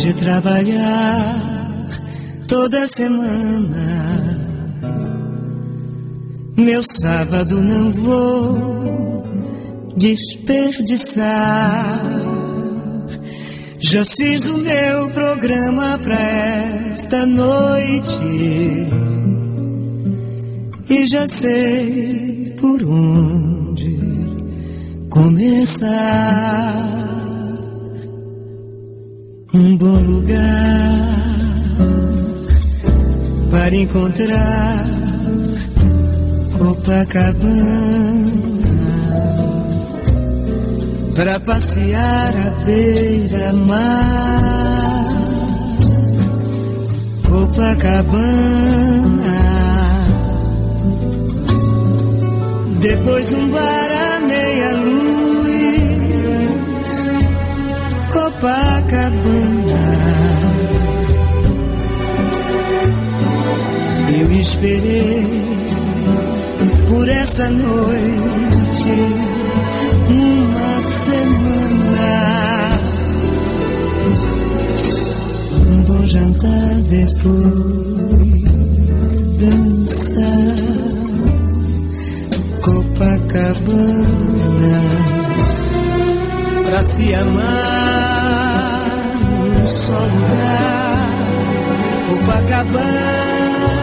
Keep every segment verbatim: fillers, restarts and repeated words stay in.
de trabalhar toda semana, meu sábado não vou desperdiçar. Já fiz o meu programa pra esta noite e já sei por onde começar. Um bom lugar para encontrar Copacabana, para passear à beira-mar. Copacabana, depois um bar à meia-luz. Copacabana, eu esperei por essa noite uma semana. Um bom jantar, depois dançar. Copacabana, pra se amar num só lugar. Copacabana,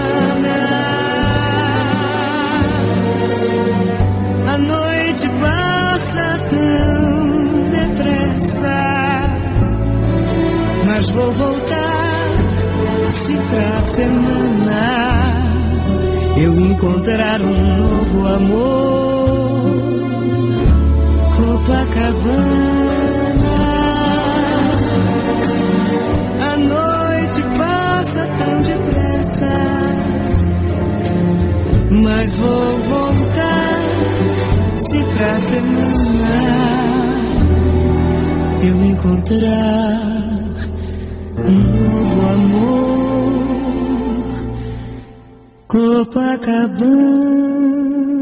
a noite passa tão depressa, mas vou voltar se pra semana eu encontrar um novo amor. Copacabana, a noite passa tão depressa, mas vou voltar se pra semana eu encontrar um novo amor. Copacabana.